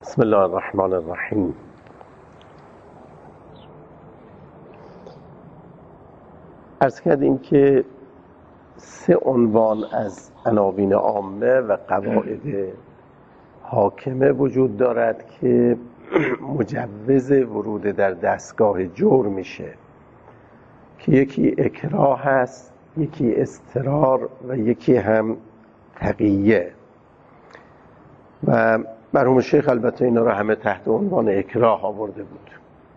بسم الله الرحمن الرحیم. عرض کردیم که 3 عنوان از عناوین عامه و قواعد حاکمه وجود دارد که مجوز ورود در دستگاه جور میشه، که یکی اکراه هست، یکی اضطرار و یکی هم تقیه. و مرحوم شیخ البته اینا رو همه تحت عنوان اکراه آورده بود.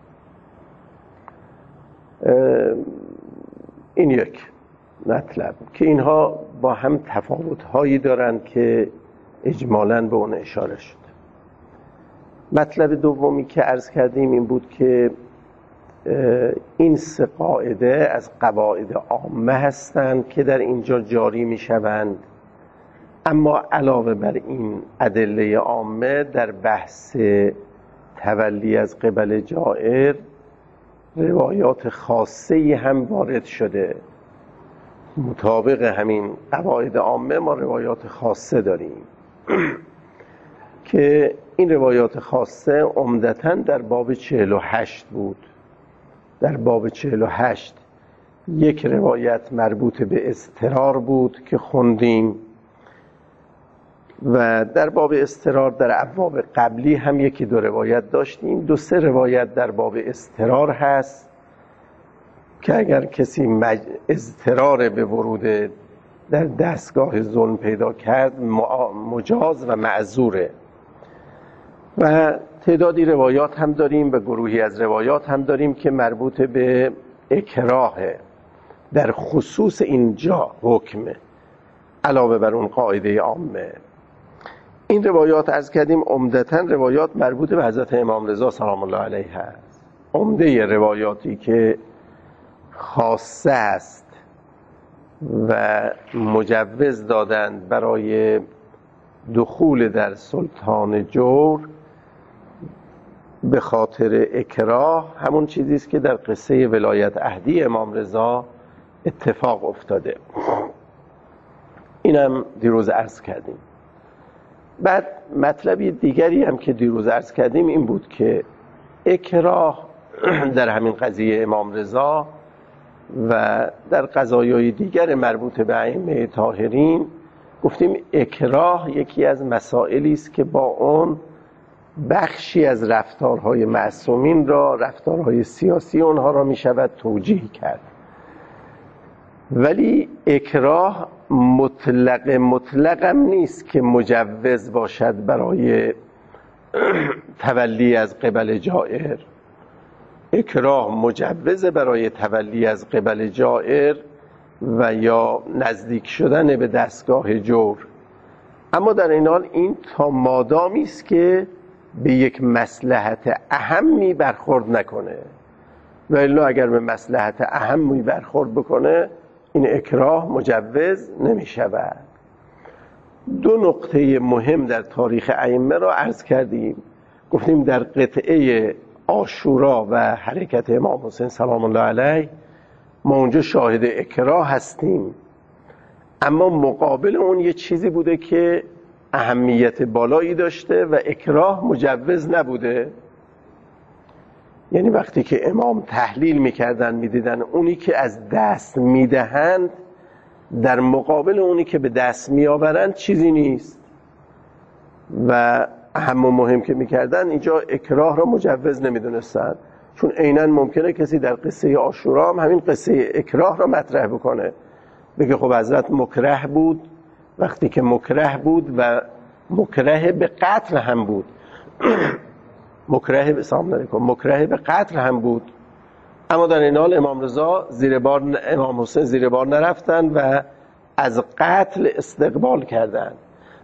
این یک مطلب که اینها با هم تفاوت‌هایی دارند که اجمالاً به اون اشاره شد. مطلب دومی که عرض کردیم این بود که این 3 قاعده از قواعد عامه هستند که در اینجا جاری می‌شوند، اما علاوه بر این ادله عامه در بحث تولی از قبل جائر روایات خاصه‌ای هم وارد شده. مطابق همین قواعد عامه ما روایات خاصه داریم که این روایات خاصه عمدتاً در باب 48 بود. در باب 48 یک روایت مربوط به اضطرار بود که خوندیم، و در باب اضطرار در ابواب قبلی هم 1-2 روایت داشتیم. 2-3 روایت در باب اضطرار هست که اگر کسی اضطرار به ورود در دستگاه ظلم پیدا کرد مجاز و معذوره. و تعدادی روایات هم داریم و گروهی از روایات هم داریم که مربوط به اکراه در خصوص اینجا حکمه، علاوه بر اون قاعده عامه. این روایات عرض کردیم عمدتاً روایات مربوط به حضرت امام رضا سلام الله علیه هست. عمده روایاتی که خاصه است و مجوز دادند برای دخول در سلطان جور به خاطر اکراه، همون چیزی است که در قصه ولایت عهدی امام رضا اتفاق افتاده. اینم دیروز عرض کردیم. بعد مطلبی دیگری هم که دیروز عرض کردیم این بود که اکراه در همین قضیه امام رضا و در قضایای دیگر مربوط به ائمه طاهرین گفتیم اکراه یکی از مسائلی است که با اون بخشی از رفتارهای معصومین را، رفتارهای سیاسی اونها را می شود توجیه کرد. ولی اکراه مطلقم نیست که مجوز باشد برای تولی از قبل جائر. اکراه مجوز برای تولی از قبل جائر و یا نزدیک شدن به دستگاه جور، اما در این حال این تا مادامی است که به یک مصلحت اهمی برخورد نکنه، و الا اگر به مصلحت اهمی برخورد بکنه این اکراه مجوز نمی شود. 2 نقطه مهم در تاریخ ائمه را عرض کردیم. گفتیم در قطعه عاشورا و حرکت امام حسین سلام الله علیه ما اونجا شاهد اکراه هستیم، اما مقابل اون یه چیزی بوده که اهمیت بالایی داشته و اکراه مجوز نبوده. یعنی وقتی که امام تحلیل میکردن میدیدن اونی که از دست میدهند در مقابل اونی که به دست میآورند چیزی نیست، و اهم و مهم که میکردن اینجا اکراه را مجوز نمیدونستن، چون عیناً ممکنه کسی در قصه عاشورا هم همین قصه اکراه را مطرح بکنه، بگه خب حضرت مکره بود، وقتی که مکره بود و مکره به قتل هم بود مکره به قتل هم بود، اما در این حال امام رضا امام حسین زیر بار نرفتن و از قتل استقبال کردند.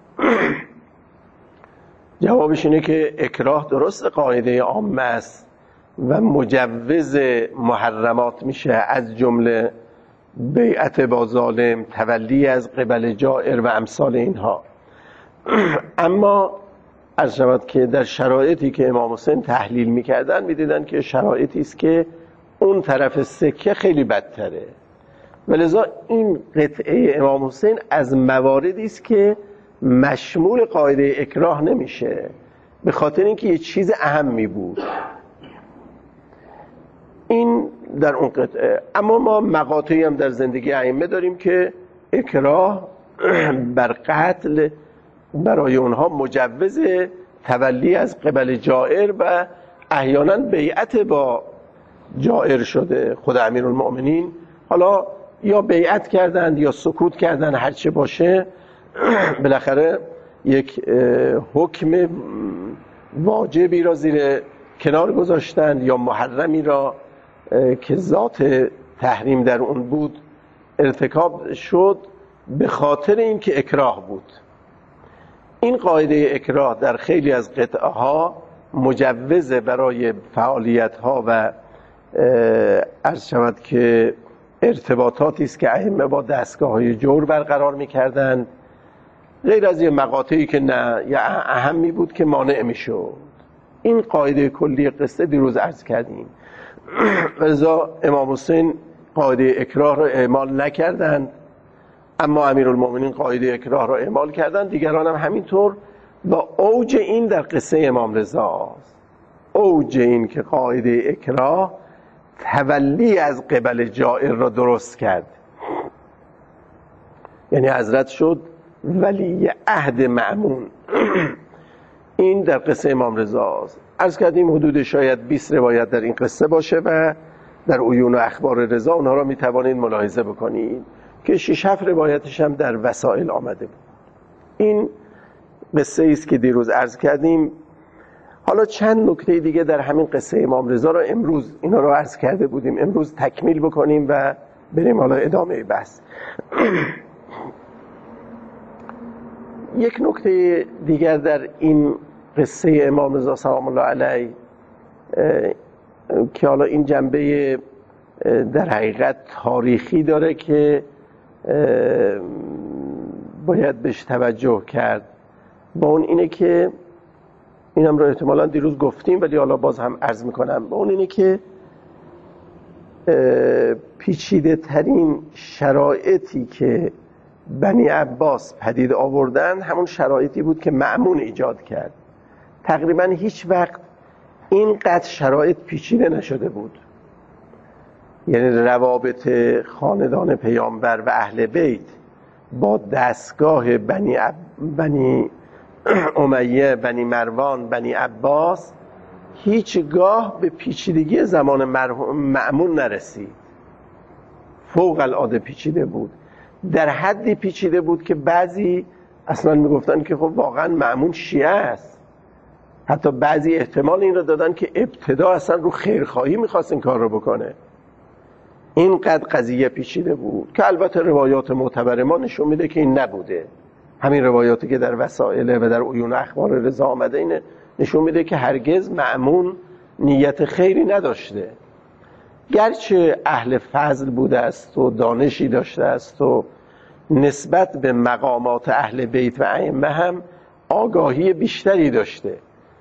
جوابش اینه که اکراه درست قاعده عامه است و مجوز محرمات میشه، از جمله بیعت با ظالم، تولی از قبل جائر و امثال اینها. اما عرض شود که در شرایطی که امام حسین تحلیل میکردن میدیدن که شرایطی است که اون طرف سکه خیلی بدتره، ولذا این قطعه امام حسین از مواردی است که مشمول قاعده اکراه نمیشه. به خاطر اینکه یه چیز اهمی بود. این در اون قطعه. اما ما مقاطعی هم در زندگی ائمه داریم که اکراه بر قتل برای اونها مجوز تولی از قبل جائر و احیانا بیعت با جائر شده. خود امیرالمؤمنین حالا یا بیعت کردند یا سکوت کردند، هرچه باشه بالاخره یک حکم واجبی را زیر کنار گذاشتند یا محرمی را که ذات تحریم در اون بود ارتکاب شد به خاطر اینکه اکراه بود. این قاعده اکراه در خیلی از قطعه ها مجوز برای فعالیت ها و عرض شود که ارتباطاتی است که ائمه با دستگاه های جور برقرار می‌کردند، غیر از یه مقاطعی که نه یا اهمی بود که مانع میشد. این قاعده کلی قصه دیروز عرض کردیم. رضا امام حسین قاعده اکراه را اعمال نکردند، اما امیرالمؤمنین قاعده اکراه را اعمال کردند، دیگران هم همینطور. با اوج این در قصه امام رضا است، اوج این که قاعده اکراه تولی از قبل جائر را درست کرد، یعنی حضرت شد ولی عهد مأمون. این در قصه امام رضا است. عرض کردیم حدود شاید 20 روایت در این قصه باشه و در عیون و اخبار رضا اونها را میتوانید ملاحظه بکنید که 6-7 روایتش هم در وسائل آمده بود. این قصه است که دیروز عرض کردیم. حالا چند نکته دیگه در همین قصه امام رضا را امروز اینا رو عرض کرده بودیم، امروز تکمیل بکنیم و بریم حالا ادامه بحث. یک نکته دیگر در این قصه امام رضا سلام الله علیه که حالا این جنبه در حقیقت تاریخی داره که باید بهش توجه کرد، با اون اینه که اینم رو احتمالاً دیروز گفتیم ولی حالا باز هم عرض میکنم، با اون اینه که پیچیده ترین شرایطی که بنی عباس پدید آوردن همون شرایطی بود که مأمون ایجاد کرد. تقریباً هیچ وقت اینقدر شرایط پیچیده نشده بود. یعنی روابط خاندان پیامبر و اهل بیت با دستگاه بنی امیه، بنی مروان، بنی عباس هیچگاه به پیچیدگی زمان مأمون نرسید. فوق العاده پیچیده بود، در حدی پیچیده بود که بعضی اصلا میگفتن که خب واقعا مأمون شیعه است. حتی بعضی احتمال این رو دادن که ابتدا اصلا رو خیرخواهی میخواست این کار رو بکنه. اینقدر قضیه پیچیده بود که البته روایات معتبر ما نشون میده که این نبوده. همین روایاتی که در وسائل و در عیون اخبار رضا آمده اینه نشون میده که هرگز مأمون نیت خیری نداشته. گرچه اهل فضل بوده است و دانشی داشته است و نسبت به مقامات اهل بیت و ائمه هم آگاهی بیشتری داشته،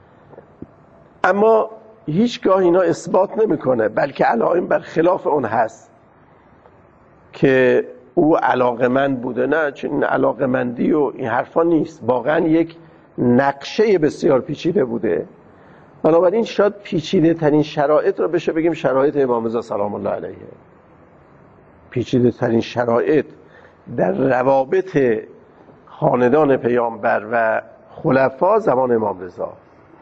اما هیچگاه اینا اثبات نمیکنه، بلکه علائم بر خلاف اون هست که او علاقمند بوده. نه، چنین علاقمندی و این حرفا نیست، واقعا یک نقشه بسیار پیچیده بوده. بنابراین شاید پیچیده ترین شرایط رو بشه بگیم شرایط امام رضا سلام الله علیه. پیچیده ترین شرایط در روابط خاندان پیامبر و خلفا زمان امام رضا.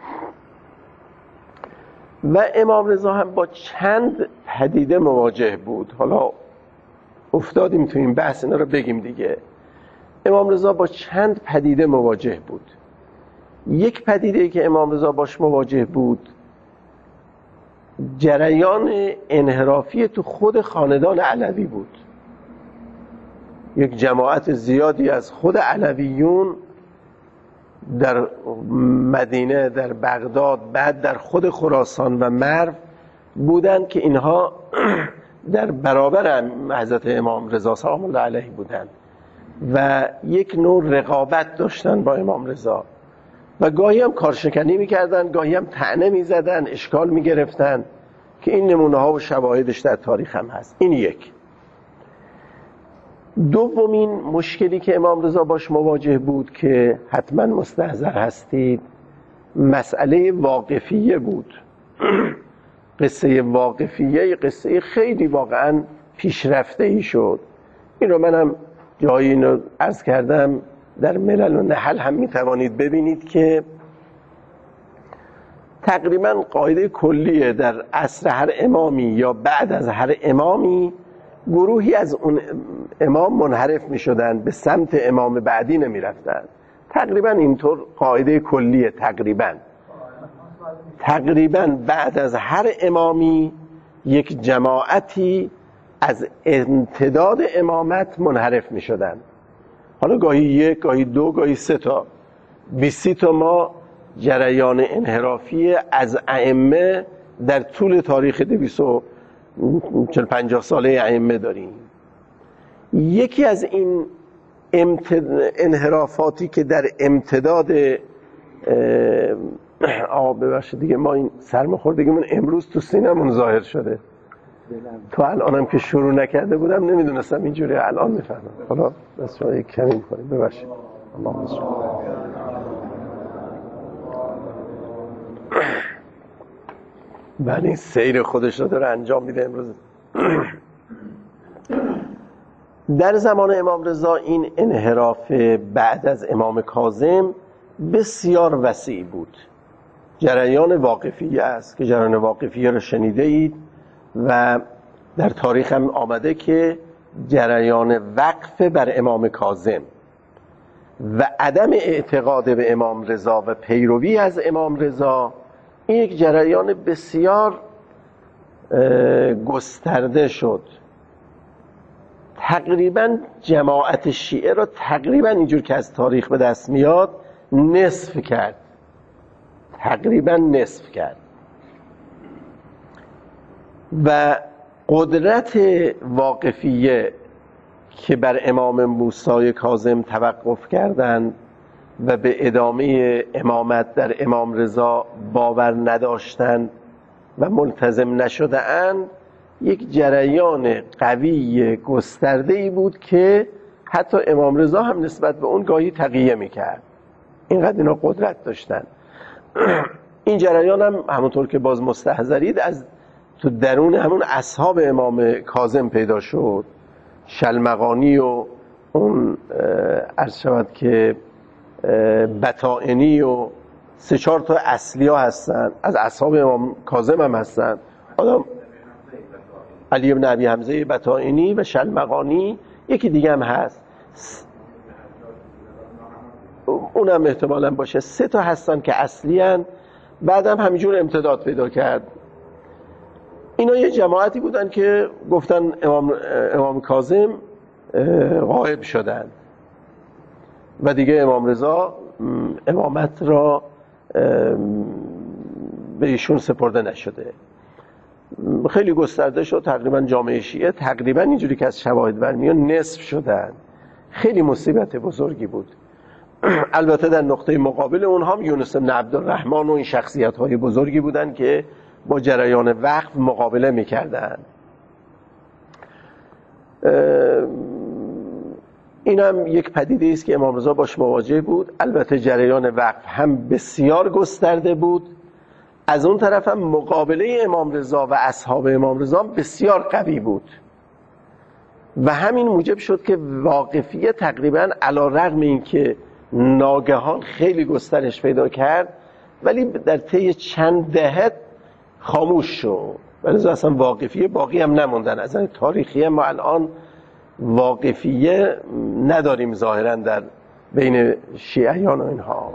و امام رضا هم با چند پدیده مواجه بود. حالا افتادیم تو این بحث، اینا رو بگیم دیگه. امام رضا با چند پدیده مواجه بود. یک پدیده که امام رضا باش مواجه بود جریان انحرافی تو خود خاندان علوی بود. یک جماعت زیادی از خود علویون در مدینه، در بغداد، بعد در خود خراسان و مرو بودند که اینها در برابر حضرت امام رضا سلام الله علیه بودند و یک نوع رقابت داشتن با امام رضا و گاهی هم کارشکنی میکردن، گاهی هم طعنه میزدن، اشکال میگرفتن که این نمونه ها و شواهدش در تاریخ هم هست. این یک. دومین مشکلی که امام رضا باش مواجه بود که حتما مستحضر هستید، مسئله واقفیه بود. قصه واقفیه قصه خیلی واقعا پیشرفته ای شد. این رو منم جایی اینو عرض کردم، در ملل و نحل هم میتوانید ببینید که تقریبا قاعده کلیه در عصر هر امامی یا بعد از هر امامی گروهی از اون امام منحرف می شدن، به سمت امام بعدی نمی رفتن. تقریبا اینطور قاعده کلیه. تقریبا بعد از هر امامی یک جماعتی از امتداد امامت منحرف می شدن. حالا گاهی یک، گاهی دو، گاهی سه تا 20 تا ما جریان انحرافی از ائمه در طول تاریخ 250 ساله ائمه داریم. یکی از این انحرافاتی که در امتداد ببخشید دیگه ما این سرماخوردگیمون امروز تو سینمون ظاهر شده. تو الانم که شروع نکرده بودم نمیدونستم اینجوری، الان میفهمم. حالا بس شما یک کمی کنیم. ببخشید. اللهم صل. بله این سیر خودش رو داره انجام میده امروز. در زمان امام رضا این انحراف بعد از امام کاظم بسیار وسیع بود. جریان واقفیه است که جریان واقفیه رو شنیده اید و در تاریخ هم آمده که جریان وقف بر امام کاظم و عدم اعتقاد به امام رضا و پیروی از امام رضا این یک جریان بسیار گسترده شد. تقریبا جماعت شیعه را تقریبا اینجور که از تاریخ به دست میاد نصف کرد. و قدرت واقفیه که بر امام موسی کاظم توقف کردند و به ادامه امامت در امام رضا باور نداشتند و ملتزم نشده اند، یک جریان قوی گسترده‌ای بود که حتی امام رضا هم نسبت به اون گاهی تقیه میکرد. اینقدر اینا قدرت داشتن. این جریان هم همونطور که باز مستحضرید از تو درون همون اصحاب امام کاظم پیدا شد. شلمغانی و اون عرض شود که بطائنی و 3-4 تا اصلی ها هستن، از اصحاب امام کاظم هم هستن. آدم علی بن ابی حمزه بطائنی و شلمغانی، یکی دیگه هم هست اونم احتمالاً باشه. 3 تا هستن که اصلی هن، بعد هم همینجور امتداد پیدا کرد. اینا یه جماعتی بودن که گفتن امام کاظم غائب شدن و دیگه امام رضا امامت را به ایشون سپرده نشده. خیلی گسترده شد. تقریبا جامعه شیعه تقریبا اینجوری که از شواهد برمیاد نصف شدن. خیلی مصیبت بزرگی بود. البته در نقطه مقابل اونها هم یونس بن عبدالرحمن و این شخصیت‌های بزرگی بودن که با جریان وقف مقابله می‌کردند. این هم یک پدیده است که امام رضا باش مواجه بود. البته جریان وقف هم بسیار گسترده بود، از اون طرف هم مقابله امام رضا و اصحاب امام رضا بسیار قوی بود و همین موجب شد که واقفیه تقریبا علی رغم این که ناگهان خیلی گسترش پیدا کرد ولی در طی چند دهه خاموش شد. ولی اصلا واقفیه باقی هم نموندن. از نظر تاریخی ما الان واقفیه نداریم ظاهرا در بین شیعیان و اینها.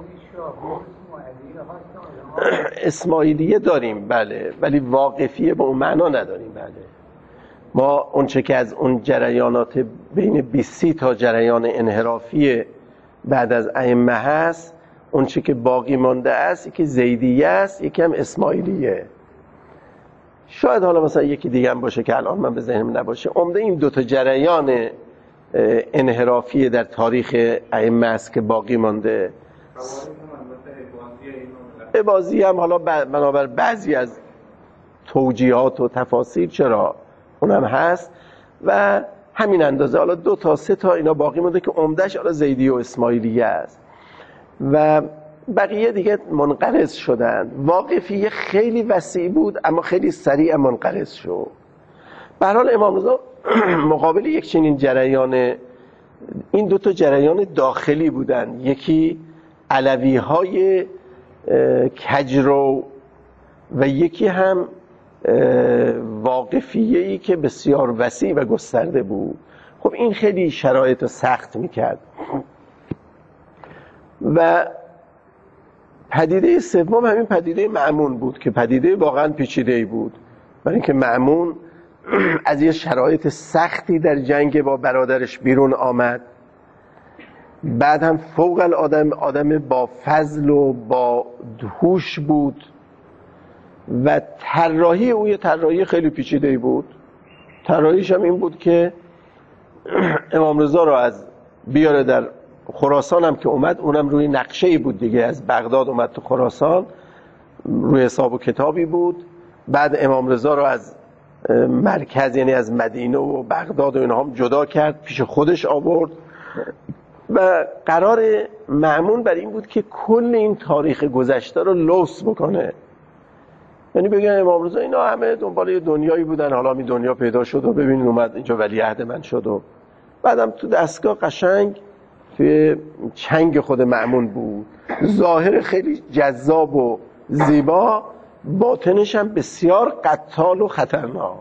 اسماعیلیه داریم بله، ولی واقفیه به اون معنا نداریم. بله ما اونچه که از اون جریانات بین 20 تا جریان انحرافی بعد از ائمه هست، اونچه که باقی مانده است یکی زیدیه است، یکی هم اسماعیلیه. شاید حالا مثلا یکی دیگه هم باشه که الان من به ذهنم نباشه. عمده این 2 تا جریان انحرافی در تاریخ ائمه است که باقی مانده. اباضی هم حالا بنابر بعضی از توجیهات و تفاسیر چرا اونم هست و همین اندازه. حالا 2 تا 3 تا اینا باقی مونده که عمدهش حالا زیدی و اسماعیلیه است. و بقیه دیگه منقرض شدن. واقفیه خیلی وسیع بود اما خیلی سریع منقرض شد. به هر حال امام رضا مقابل یک چنین جریان، این دو تا جریان داخلی بودن، یکی علوی های کجرو و یکی هم واقفیه‌ای که بسیار وسیع و گسترده بود. خب این خیلی شرایط رو سخت میکرد. و پدیده سوم همین پدیده مأمون بود که پدیده واقعا پیچیده‌ای بود، برای اینکه مأمون از یه شرایط سختی در جنگ با برادرش بیرون آمد، بعد هم فوق العاده با فضل و با هوش بود و طراحی او یه طراحی خیلی پیچیده‌ای بود. طراحیش هم این بود که امام رضا رو از بیاره در خراسان هم که اومد، اونم روی نقشه‌ای بود دیگه، از بغداد اومد تو خراسان روی حساب و کتابی بود. بعد امام رضا رو از مرکز یعنی از مدینه و بغداد و اینها هم جدا کرد، پیش خودش آورد و قرار مأمون بر این بود که کل این تاریخ گذشته رو لوث بکنه. یعنی بگن امام رضا اینا همه دنبال یه دنیایی بودن، حالا می دنیا پیدا شد و ببینید اومد اینجا ولیعهد من شد و بعدم تو دستگاه قشنگ توی چنگ خود مأمون بود، ظاهر خیلی جذاب و زیبا، باطنش هم بسیار قتال و خطرناک.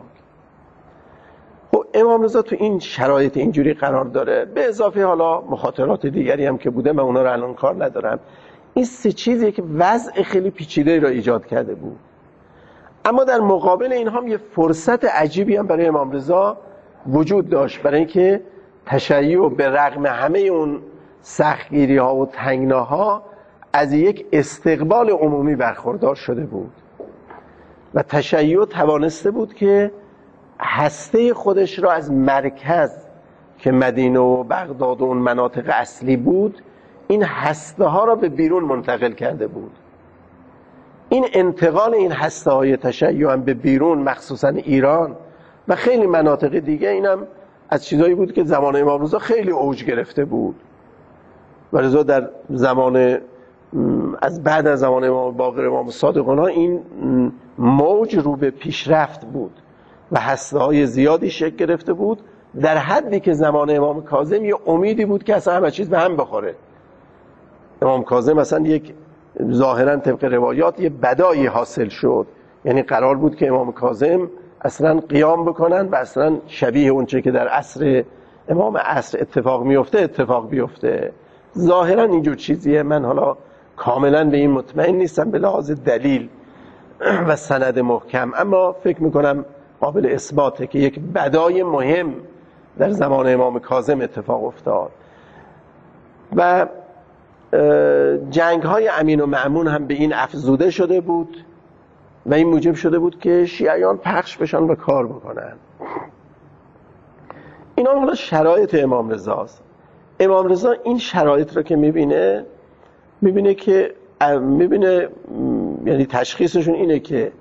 خب امام رضا تو این شرایط اینجوری قرار داره، به اضافه حالا مخاطرات دیگری هم که بوده، من اونا رو الان کار ندارم. این سه چیزیه که وضع خیلی پیچیده‌ای را ایجاد کرده بود. اما در مقابل اینها هم یه فرصت عجیبی هم برای امام رضا وجود داشت، برای اینکه تشیع به رغم همه اون سختگیری ها و تنگناها از یک استقبال عمومی برخوردار شده بود و تشیع توانسته بود که هسته خودش را از مرکز که مدینه و بغداد و اون مناطق اصلی بود، این هسته ها را به بیرون منتقل کرده بود. این انتقال این هسته های تشیع هم به بیرون، مخصوصا ایران و خیلی مناطق دیگه، اینم از چیزایی بود که زمان امام رضا خیلی اوج گرفته بود و رضا در زمان از بعد از زمان امام باقر، امام صادق‌ها، این موج رو به پیشرفت بود و هسته‌های زیادی شکل گرفته بود، در حدی که زمان امام کاظم یه امیدی بود که اصلا همه چیز به هم بخوره. امام کاظم اصلا یک ظاهرا طبق روایات یه بدایی حاصل شد، یعنی قرار بود که امام کاظم اصلا قیام بکنن و اصلا شبیه اونچه که در عصر امام عصر اتفاق میفته اتفاق بیفته. ظاهرا اینجور چیزیه، من حالا کاملا به این مطمئن نیستم به لحاظ دلیل و سند محکم، اما فکر میکنم قابل اثباته که یک بدای مهم در زمان امام کاظم اتفاق افتاد و جنگ های امین و مأمون هم به این افزوده شده بود و این موجب شده بود که شیعیان پخش بشن و کار بکنن. اینا حالا شرایط امام رضاست. امام رضا این شرایط رو که میبینه یعنی تشخیصشون اینه که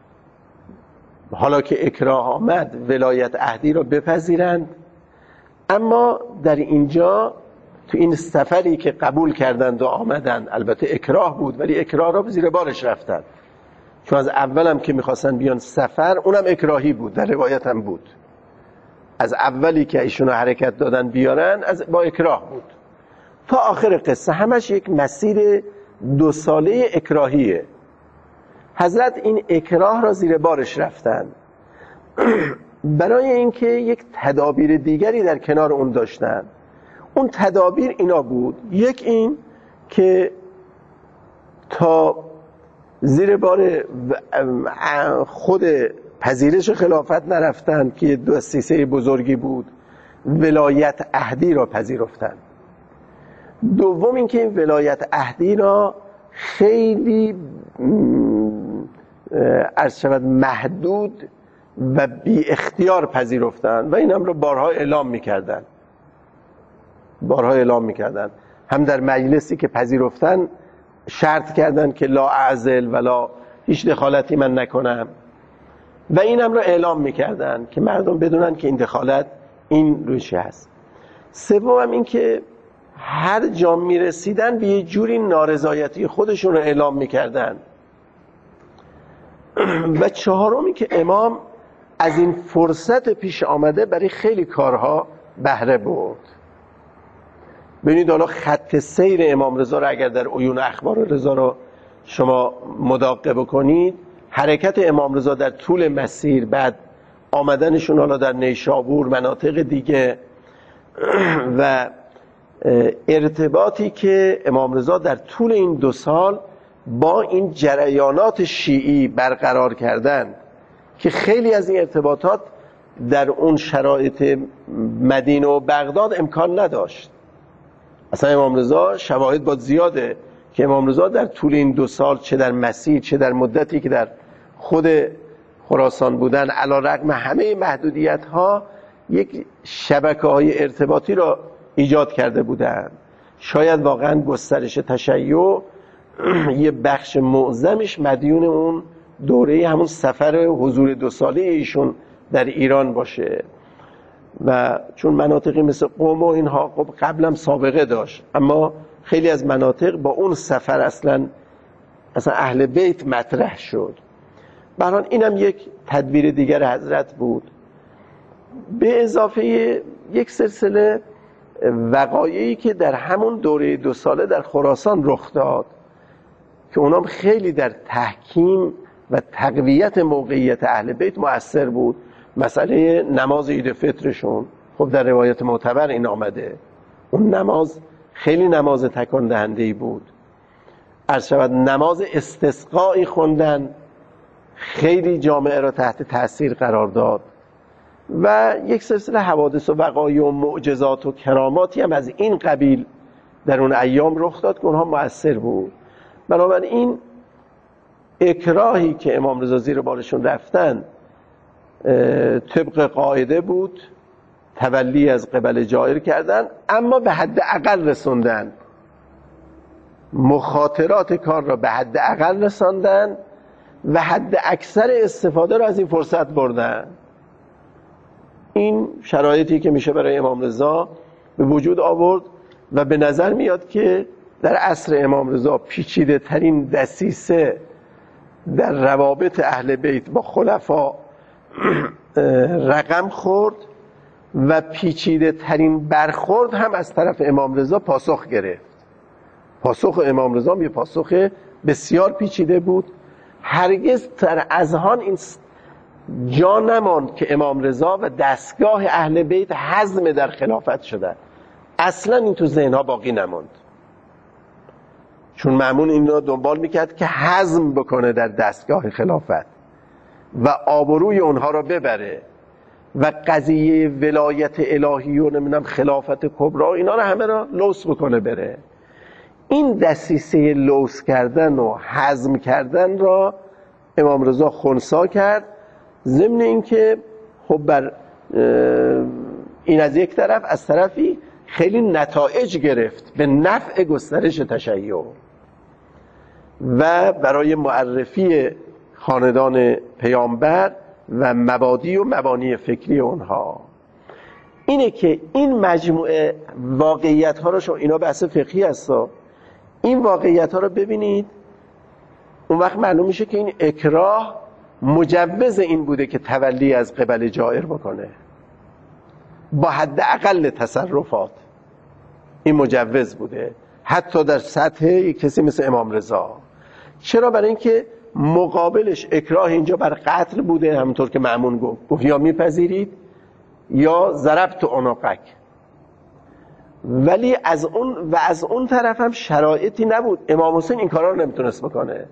حالا که اکراه آمد ولایت عهدی رو بپذیرند، اما در اینجا تو این سفری که قبول کردند و آمدند، البته اکراه بود ولی اکراه را زیر بارش رفتند، چون از اولم که میخواستن بیان سفر اونم اکراهی بود، در روایت هم بود، از اولی که ایشونو حرکت دادن بیارن با اکراه بود تا آخر قصه، همش یک مسیر 2 ساله اکراهیه. حضرت این اکراه را زیر بارش رفتن برای اینکه یک تدابیر دیگری در کنار اون داشتن. اون تدابیر اینا بود: یک این که تا زیر بار خود پذیرش خلافت نرفتن که دسیسه بزرگی بود، ولایت عهدی را پذیرفتن. دوم این که این ولایت عهدی را خیلی عرض شود محدود و بی اختیار پذیرفتن و این هم را بارها اعلام میکردن. هم در مجلسی که پذیرفتن شرط کردن که لا اعزل ولا هیچ دخالتی من نکنم و این هم را اعلام میکردن که مردم بدونن که این دخالت این روشی هست. سوم هم این که هر جا میرسیدن به یه جوری نارضایتی خودشون رو اعلام میکردن. و چهارمی که امام از این فرصت پیش آمده برای خیلی کارها بهره برد. ببینید حالا خط سیر امام رضا رو اگر در عیون اخبار رضا رو شما مداقه بکنید، حرکت امام رضا در طول مسیر، بعد آمدنشون حالا در نیشابور، مناطق دیگه، و ارتباطی که امام رضا در طول این 2 سال با این جریانات شیعی برقرار کردن که خیلی از این ارتباطات در اون شرایط مدینه و بغداد امکان نداشت. اصلا امام رضا شواهد با زیاده که امام رضا در طول این 2 سال چه در مسیر چه در مدتی که در خود خراسان بودن، علی‌رغم همه محدودیت ها یک شبکه های ارتباطی را ایجاد کرده بودند. شاید واقعا گسترش تشیع یه بخش معظمش مدیون اون دوره همون سفر حضور 2 ساله ایشون در ایران باشه. و چون مناطقی مثل قم و اینها خب قبلا سابقه داشت، اما خیلی از مناطق با اون سفر اصلا اهل بیت مطرح شد. برحال اینم یک تدبیر دیگر حضرت بود، به اضافه یک سلسله وقایعی که در همون دوره 2 ساله در خراسان رخ داد که اونام خیلی در تحکیم و تقویت موقعیت اهل بیت مؤثر بود. مسئله نماز عید فطرشون، خب در روایت معتبر این آمده، اون نماز خیلی نماز تکان دهنده‌ای بود. عرض شود نماز استسقایی خوندن، خیلی جامعه را تحت تأثیر قرار داد. و یک سلسله حوادث و وقایع و معجزات و کراماتی هم از این قبیل در اون ایام رخ داد که اونها مؤثر بود. بنابراین اکراهی که امام رضا زیر بارشون رفتن طبق قاعده بود، تولی از قبل جائر کردن، اما به حد اقل رسوندن، مخاطرات کار را به حد اقل رساندن و حد اکثر استفاده را از این فرصت بردن. این شرایطی که میشه برای امام رضا به وجود آورد و به نظر میاد که در عصر امام رضا پیچیده ترین دسیسه در روابط اهل بیت با خلفا رقم خورد و پیچیده ترین برخورد هم از طرف امام رضا پاسخ گرفت. پاسخ امام رضا یه پاسخ بسیار پیچیده بود. هرگز در اذهان این جا نماند که امام رضا و دستگاه اهل بیت هضم در خلافت شدن. اصلا این تو ذهنها باقی نماند، چون مأمون این را دنبال میکرد که هضم بکنه در دستگاه خلافت و آبروی اونها را ببره و قضیه ولایت الهی و نمیدونم خلافت کبری اینا رو همه را لوث بکنه بره. این دسیسه لوث کردن و هضم کردن را امام رضا خنثی کرد، ضمن اینکه خب بر این از یک طرف، از طرفی خیلی نتایج گرفت به نفع گسترش تشیع و برای معرفی خاندان پیامبر و مبادی و مبانی فکری اونها. اینه که این مجموعه واقعیت ها رو، شما اینا بحث فقهی هستا، این واقعیت ها رو ببینید، اون وقت معلوم میشه که این اکراه مجوز این بوده که تولی از قبل جائر بکنه با حد اقل تصرفات. این مجوز بوده حتی در سطح کسی مثل امام رضا. چرا؟ برای اینکه مقابلش اکراه اینجا بر قتل بوده، همونطور که مأمون گفت یا میپذیرید یا ضربت عنقک. ولی از اون طرف هم شرایطی نبود. امام حسین این کارا رو نمیتونست بکنه.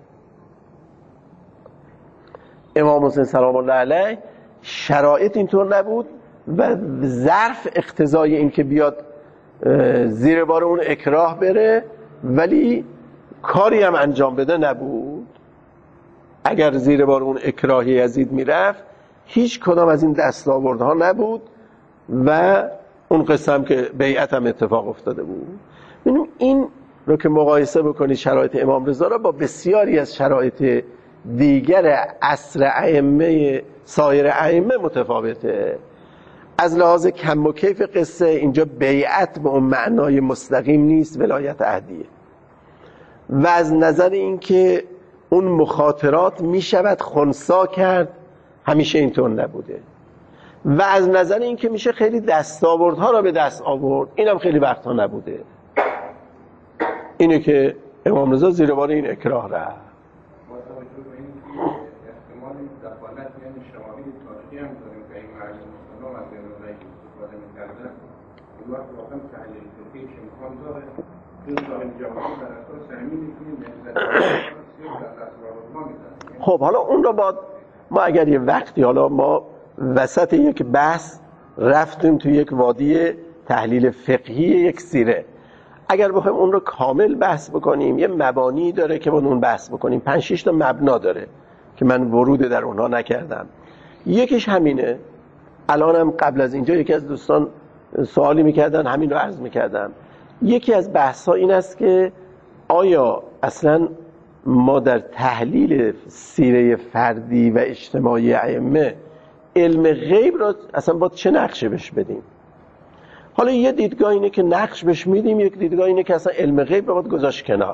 امام حسین سلام الله علیه شرایط اینطور نبود و ظرف اقتضای این که بیاد زیر بار اون اکراه بره ولی کاری هم انجام بده نبود. اگر زیر بار اون اکراه یزید میرفت هیچ کدام از این دستاوردها نبود و اون قصه هم که بیعت هم اتفاق افتاده بود. ببینیم این رو که مقایسه بکنید شرایط امام رضا را با بسیاری از شرایط دیگر عصر ائمه، سایر ائمه متفاوته. از لحاظ کم و کیف قصه اینجا بیعت به اون معنای مستقیم نیست، ولایت عهدیه. و از نظر اینکه اون مخاطرات میشود خنثی کرد، همیشه اینطور نبوده. و از نظر اینکه میشه خیلی دستاوردها را به دست آورد، اینم خیلی وقتا نبوده. اینه که امام رضا زیر بار این اکراه رفت. با توجه به اینکه احتمال دخالت یعنی شواهد تاریخی هم داریم که این معلم مسلم از جنازه استفاده می‌کردن، این وقت واقعا تحلیل فقهیش امکان داره. این ظاهر جماعی بر اساس همین می‌تونیم نهضت در اسرار ما می‌ذاریم. خب حالا اون رو ما اگر یه وقتی حالا ما وسط یک بحث رفتیم تو یک وادی تحلیل فقهی یک سیره، اگر بخوایم اون رو کامل بحث بکنیم یه مبانی داره که باید اون بحث بکنیم، 5-6 تا مبنا داره که من ورود در اونها نکردم. یکیش همینه. الانم قبل از اینجا یکی از دوستان سوالی میکردن، همین رو عرض میکردم. یکی از بحث‌ها این است که آیا اصلا ما در تحلیل سیره فردی و اجتماعی ائمه علم غیب را اصلا باید چه نقشه بهش بدیم؟ حالا یه دیدگاه اینه که نقش بهش میدیم، یک دیدگاه اینه که اصلا علم غیب رو باید گذاشت کنار.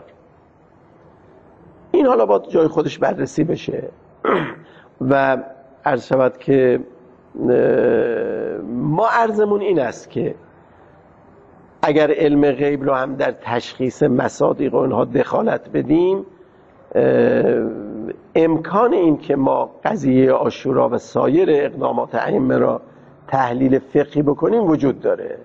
این حالا باید جای خودش بررسی بشه. و عرض شود که ما عرضمون این است که اگر علم غیب رو هم در تشخیص مصادیق و اینها دخالت بدیم، امکان این که ما قضیه عاشورا و سایر اقدامات ائمه را تحلیل فقهی بکنیم وجود داره.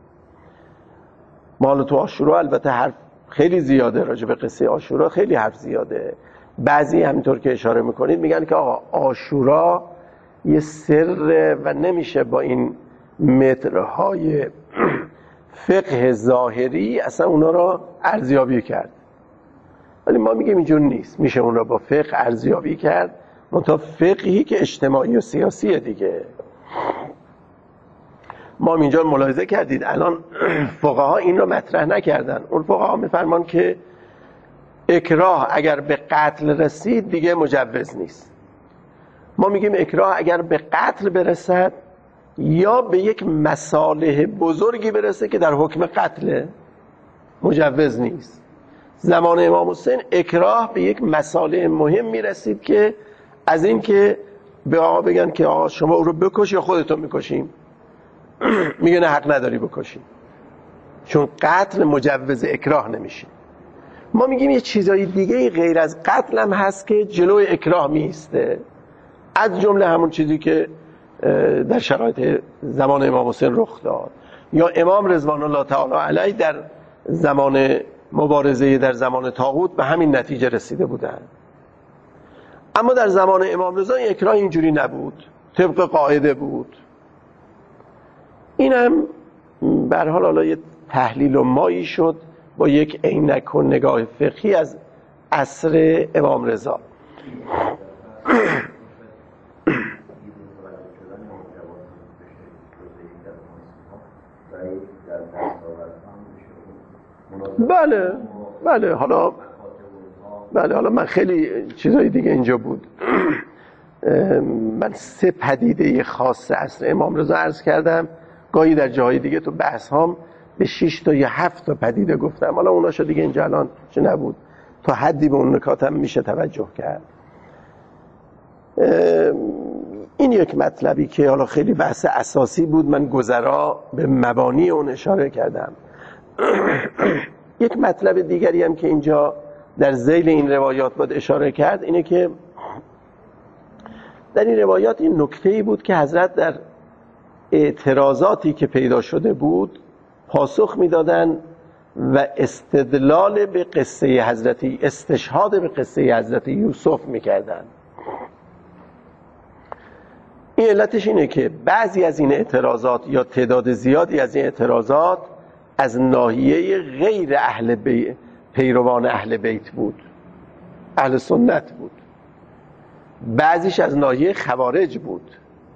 ما تو عاشورا البته حرف خیلی زیاده، راجع به قصه عاشورا خیلی حرف زیاده. بعضی همینطور که اشاره میکنید میگن که آقا عاشورا یه سر و نمیشه با این مترهای فقه ظاهری اصلا اونا را ارزیابی کرد. ولی ما میگیم اینجور نیست، میشه اون را با فقه ارزیابی کرد، منتها فقهی که اجتماعی و سیاسیه دیگه. ما اینجا ملاحظه کردید الان فقها این را مطرح نکردن. اون فقها میفرمان که اکراه اگر به قتل رسید دیگه مجوز نیست. ما میگیم اکراه اگر به قتل برسد یا به یک مصالح بزرگی برسه که در حکم قتل، مجوز نیست. زمان امام حسین اکراه به یک مصالح مهم میرسید که از این که به آقا بگن که آقا شما او رو بکش یا خودتون میکشیم، میگه نه حق نداری بکشی، چون قتل مجوز اکراه نمیشه. ما میگیم یه چیزای دیگه غیر از قتل هم هست که جلوی اکراه میسته، از جمله همون چیزی که در شرایط زمان امام حسین رخ داد یا امام رضوان الله تعالی علیه در زمان مبارزه در زمان طاغوت به همین نتیجه رسیده بودن. اما در زمان امام رضا اکراه اینجوری نبود، طبق قاعده بود. اینم به هر حال حالا یه تحلیل و مایی شد با یک عینک و نگاه فقهی از عصر امام رضا. بله حالا من خیلی چیزای دیگه اینجا بود. من 3 پدیده خاص عصر امام رضا عرض کردم، گاهی در جاهای دیگه تو بحث هام به 6 تا یا 7 تا پدیده گفتم. حالا اوناشو دیگه اینجا الان چه نبود، تا حدی به اون نکات هم میشه توجه کرد. این یک مطلبی که حالا خیلی بحث اساسی بود، من گذرا به مبانی اون اشاره کردم. یک مطلب دیگری هم که اینجا در ذیل این روایات باید اشاره کرد اینه که در این روایات این نکته‌ای بود که حضرت در اعتراضاتی که پیدا شده بود پاسخ میدادن و استدلال به قصه حضرت، استشهاد به قصه حضرت یوسف میکردن. این علتش اینه که بعضی از این اعتراضات یا تعداد زیادی از این اعتراضات از ناحیه غیر اهل بیت، پیروان اهل بیت بود، اهل سنت بود. بعضیش از ناحیه خوارج بود.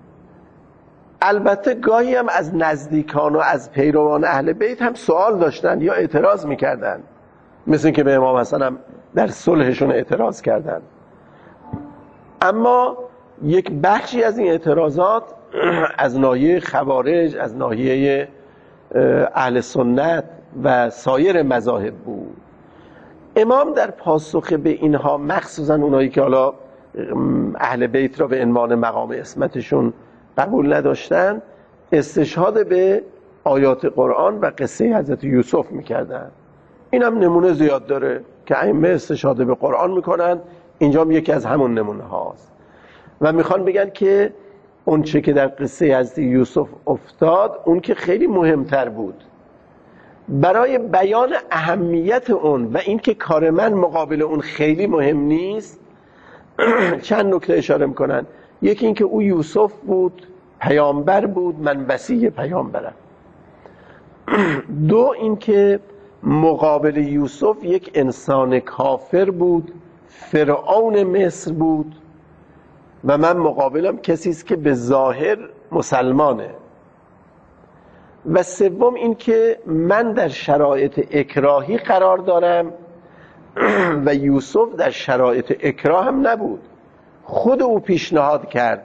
البته گاهی هم از نزدیکان و از پیروان اهل بیت هم سوال داشتن یا اعتراض میکردن، مثل این که به امام حسن هم در صلحشون اعتراض کردن. اما یک بخشی از این اعتراضات از ناحیه خوارج، از ناحیه اهل سنت و سایر مذاهب بود. امام در پاسخ به اینها، مخصوصا اونایی که حالا اهل بیت را به عنوان مقام عصمتشون قبول نداشتن، استشهاد به آیات قرآن و قصه حضرت یوسف میکردن. این هم نمونه زیاد داره که ائمه استشهاد به قرآن میکنن، اینجا هم یکی از همون نمونه هاست و میخوان بگن که اون چه که در قصه حضرت یوسف افتاد اون که خیلی مهمتر بود. برای بیان اهمیت اون و اینکه کار من مقابل اون خیلی مهم نیست، چند نکته اشاره میکنن. یکی اینکه او یوسف بود، پیامبر بود، من وصی پیامبرم. دو اینکه مقابل یوسف یک انسان کافر بود، فرعون مصر بود و من مقابلم کسی است که به ظاهر مسلمانه. و سوم این که من در شرایط اکراهی قرار دارم و یوسف در شرایط اکراه هم نبود، خود او پیشنهاد کرد.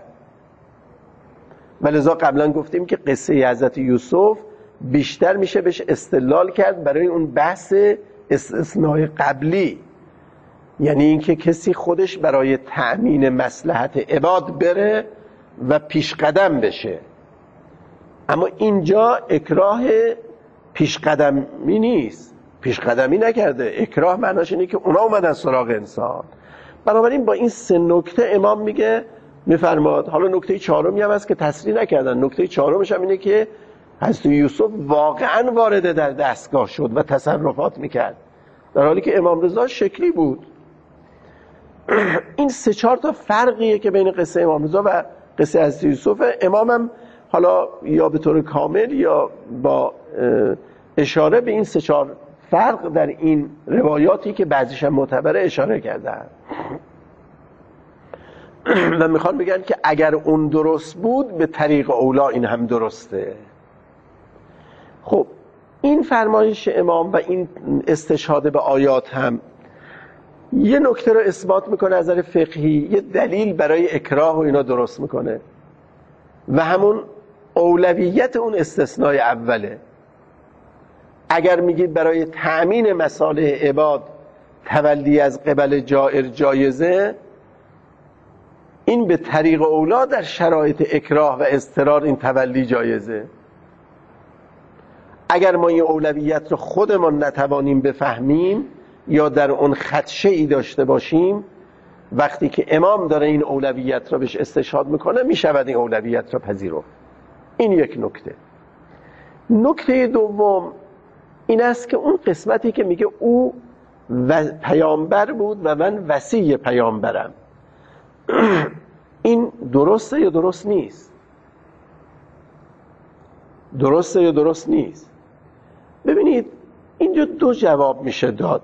و لذا قبلا گفتیم که قصه حضرت یوسف بیشتر میشه بهش استدلال کرد برای اون بحث استثناء قبلی، یعنی اینکه کسی خودش برای تأمین مصلحت عباد بره و پیش قدم بشه. اما اینجا اکراه پیش قدمی نیست، پیش قدمی نکرده. اکراه معناش اینه که اونا اومدن سراغ انسان. بنابراین با این سه نکته امام میفرماد. حالا نکته چهارمی هم هست که تصریح نکردن. نکته چهارمش هم اینه که حضرت یوسف واقعا وارد در دستگاه شد و تصرفات میکرد، در حالی که امام رضا شکلی بود. این سه چهار تا فرقیه که بین قصه امام رضا و قصه حضرت یوسف. امام هم حالا یا به طور کامل یا با اشاره به این سه چهار فرق در این روایاتی که بعضیش هم معتبره اشاره کردن و میخوان بگن که اگر اون درست بود به طریق اولا این هم درسته. خب این فرمایش امام و این استشهاد به آیات هم یه نکته رو اثبات میکنه از نظر فقهی، یه دلیل برای اکراه و اینا درست میکنه و همون اولویت اون استثناء اوله. اگر میگید برای تأمین مصالح عباد تولی از قبل جائر جایزه، این به طریق اولا در شرایط اکراه و اضطرار این تولی جایزه. اگر ما این اولویت رو خودمون نتوانیم بفهمیم یا در اون خدشه ای داشته باشیم، وقتی که امام داره این اولویت رو بهش استشهاد میکنه میشود این اولویت رو پذیرفت. این یک نکته. نکته دوم این است که اون قسمتی که میگه او پیامبر بود و من وصی پیامبرم، این درسته یا درست نیست؟ درسته یا درست نیست؟ ببینید اینجا دو جواب میشه داد،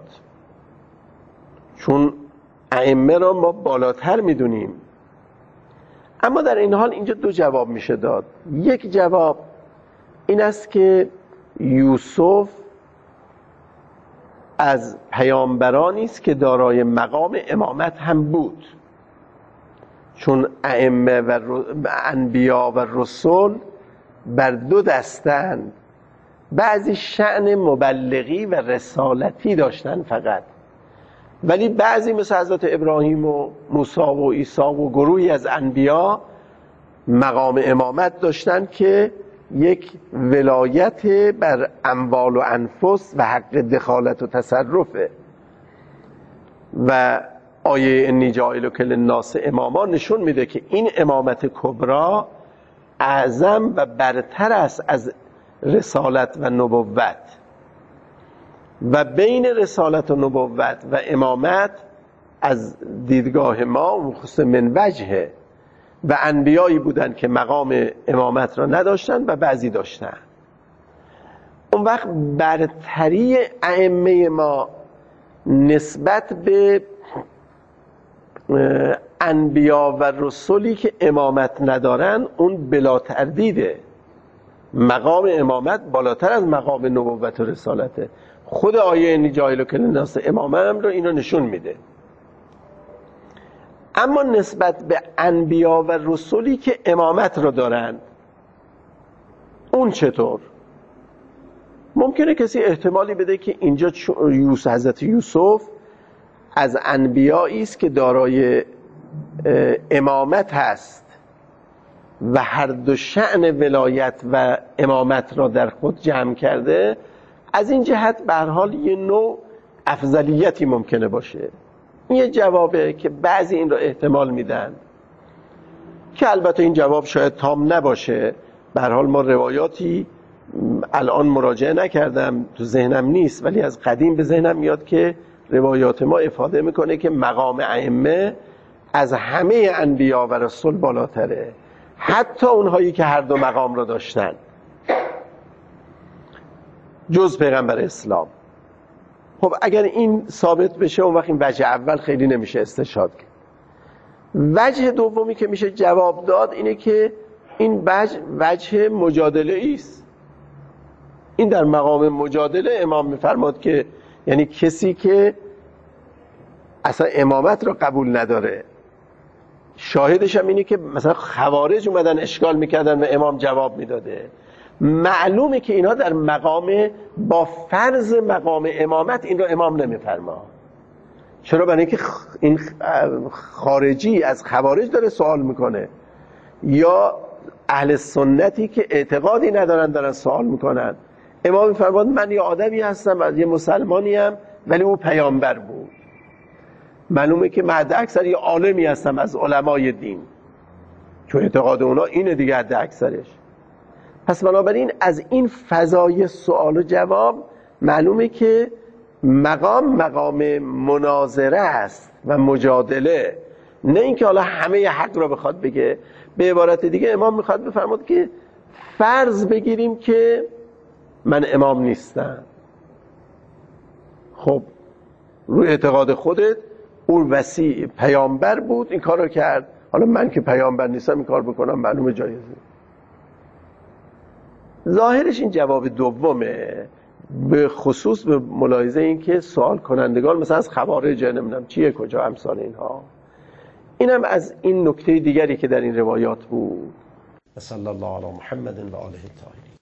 چون ائمه را ما بالاتر میدونیم، اما در این حال اینجا دو جواب میشه داد. یک جواب این است که یوسف از پیامبرانی است که دارای مقام امامت هم بود، چون ائمه و انبیا و رسول بر دو دستند. بعضی شأن مبلغی و رسالتی داشتن فقط، ولی بعضی مثل حضرت ابراهیم و موسی و عیسی و گروهی از انبیا مقام امامت داشتن که یک ولایت بر اموال و انفس و حق دخالت و تصرفه. و آیه انی جاعلک للناس اماما نشون میده که این امامت کبرا اعظم و برتر است از رسالت و نبوت، و بین رسالت و نبوت و امامت از دیدگاه ما خصوص من وجهه، و انبیایی بودن که مقام امامت را نداشتن و بعضی داشتن. اون وقت برتری ائمه ما نسبت به انبیا و رسولی که امامت ندارن اون بلا تردیده. مقام امامت بالاتر از مقام نبوت و رسالته. خود آیه انی جاعلک للناس اماما هم رو اینو نشون میده. اما نسبت به انبیا و رسولی که امامت را دارند اون چطور؟ ممکنه کسی احتمالی بده که اینجا حضرت یوسف از انبیایی است که دارای امامت هست و هر دو شأن ولایت و امامت را در خود جمع کرده، از این جهت به هر حال یه نوع افضلیتی ممکنه باشه. این یه جوابه که بعضی این را احتمال میدن که البته این جواب شاید تام نباشه. به هر حال ما روایاتی الان مراجعه نکردم، تو ذهنم نیست، ولی از قدیم به ذهنم میاد که روایات ما افاده میکنه که مقام ائمه از همه انبیا و رسول بالاتره، حتی اونهایی که هر دو مقام رو داشتن جز پیغمبر اسلام. خب اگر این ثابت بشه اون وقت این وجه اول خیلی نمیشه استشهاد کرد. وجه دومی که میشه جواب داد اینه که این وجه مجادله است. این در مقام مجادله امام میفرماد که یعنی کسی که اصلا امامت رو قبول نداره، شاهدش هم اینه که مثلا خوارج اومدن اشکال میکردن و امام جواب میداده، معلومه که اینا در مقام با فرض مقام امامت این رو امام نمیفرما. چرا؟ برای اینکه این خارجی از خوارج داره سوال میکنه یا اهل سنتی که اعتقادی ندارن دارن سوال میکنن. امام میفرماد من یه آدمی هستم، یه مسلمانی ام، ولی او پیامبر بود. معلومه که حد اکثر یه عالمی هستم از علمای دین، چون اعتقاد اونا اینه دیگه حد اکثرش. پس بنابراین از این فضای سوال و جواب معلومه که مقام مناظره است و مجادله، نه اینکه حالا همه حق را بخواد بگه. به عبارت دیگه امام میخواد بفرماد که فرض بگیریم که من امام نیستم. خب روی اعتقاد خودت اون وسیع پیامبر بود این کار رو کرد، حالا من که پیامبر نیستم این کار بکنم معلومه جایزه. ظاهرش این جواب دومه، به خصوص به ملاحظه این که سوال کنندگان مثلا از خوارج نمیدونم چیه کجا امثال اینها. اینم از این نکته دیگری که در این روایات بود. صلی الله علی محمد و آله الطاهرین.